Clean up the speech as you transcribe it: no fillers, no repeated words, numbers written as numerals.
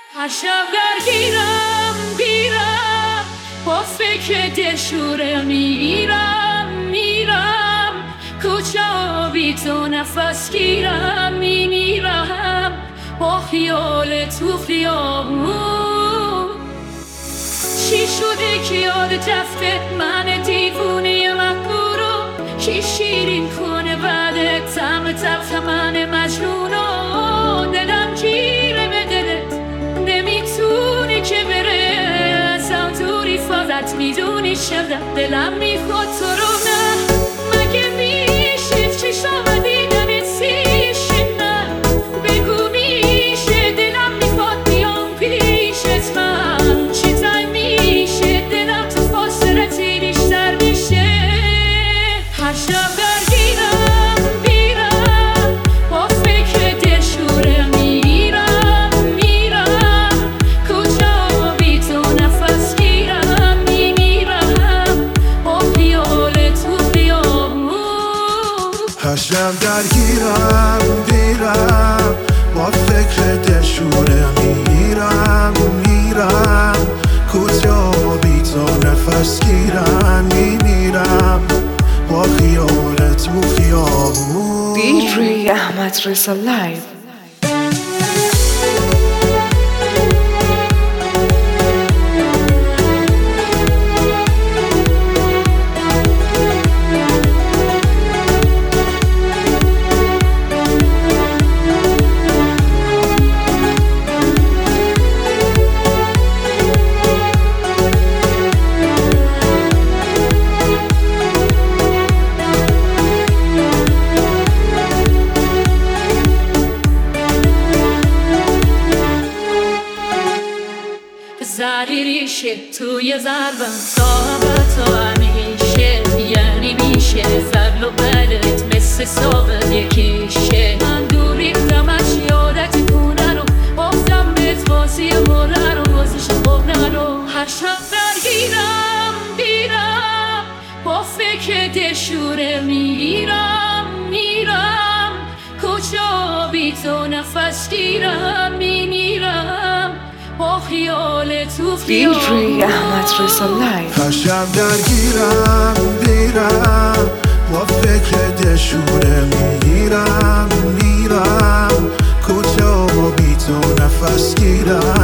هر شب درگیرم با فکر دلشوره میرم کجا بی تو نفس گیرم میمیرم با خیال تو خیابون. چی شده که یاد رفته من دیوونه مقبورو؟ کی شیرین کنه بعد طعم تلخ من مجنونو؟ دلم گیره به دلت نمیتونه که بره ازم دوری، فقط میدونی چقدر دلم میخواد تو رو. نه مگه میشه چشام دیدنت سیشه؟ نه بگو میشه دلم میخواد بیام پیشت من. چیزایی میشه دلم تو فاصلتی بیشتر میشه. هر شب درگیرم با فکر دلشوره میرم کجا بی تو نفس گیرم میمیرم با خیال تو خیابون. هر شب درگیرم با فکر دلشوره میرم کجا بی تو نفس گیرم میمیرم با خیال تو خیابون. DJ Ahmad Reza Live. زدی ریشه توی ضربم صاحبت همیشه، یعنی میشه فضل و بدت مثل ثابت یکیشه. من دور ریختم از یادت کنه رو بافتم بهت بازی مره رو بازش خوب نرو. هر شب درگیرم با فکر دلشوره میرم کجا بی تو نفس گیرم میمیرم با خیال تو خیابون. DJ Ahmad Reza Live. هر شب درگیرم با فکر دلشوره میرم کجا بی تو نفس گیرم